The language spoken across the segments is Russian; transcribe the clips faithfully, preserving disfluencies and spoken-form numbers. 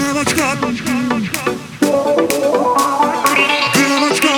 Девочка, девочка.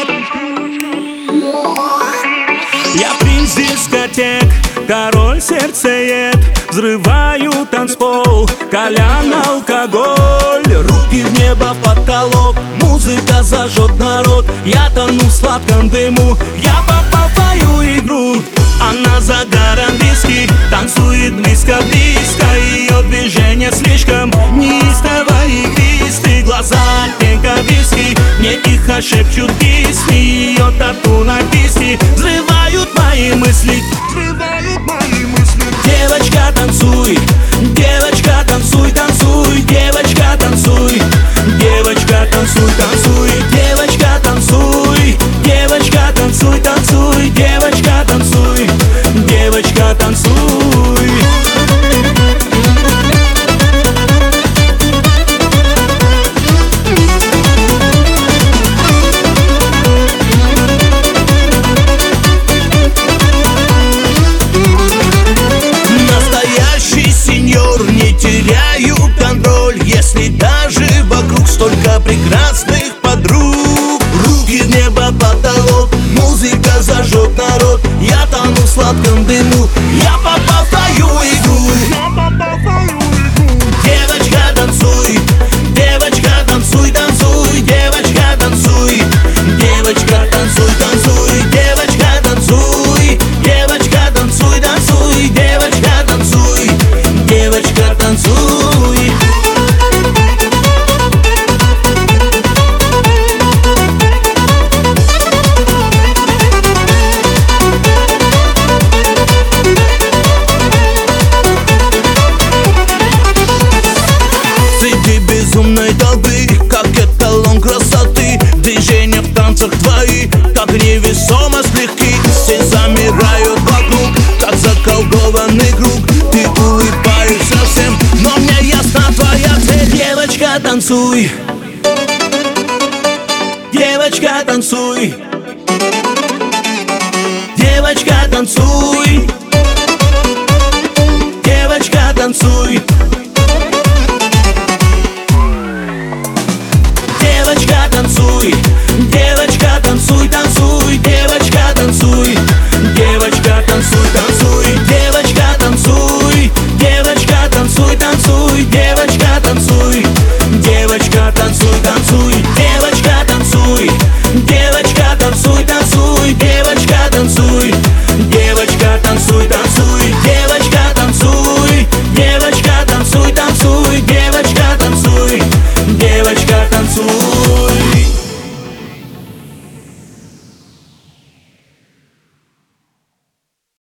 Я принц дискотек, король сердцеед. Взрываю танцпол, колян, алкоголь. Руки в небо, потолок, музыка зажжет народ. Я тону в сладком дыму, я попал в твою игру. Она загаром виски, танцует близко-близко. Ее движение слишком неистово и игристы. Глаза оттенка виски, мне тихо шепчут песни. Ее тату на кисти взрывают мои мысли. Взрывают мои мысли. Девочка, танцуй, девочка, танцуй, танцуй. Девочка, танцуй, девочка, танцуй, танцуй. Девочка, танцуй, девочка, танцуй, танцуй. Девочка, танцуй, девочка, танцуй. Не теряю контроль, если даже вокруг столько прекрасных подруг. Руки в небо, потолок, музыка зажжет народ. Я тону в сладком дыму, я попал в твою игру. Девочка, танцуй, девочка, танцуй, танцуй. Девочка, танцуй, девочка, танцуй, танцуй. Девочка, танцуй, девочка, танцуй, танцуй. Девочка, танцуй, девочка, танцуй. Среди безумной толпы, как эталон красоты, движения в танцах твои, как невесомость легки. Все замирают вокруг, как заколдованный круг. Ты улыбаешься всем, но мне ясна твоя цель. Девочка, танцуй, девочка, танцуй. Девочка, танцуй, девочка, танцуй.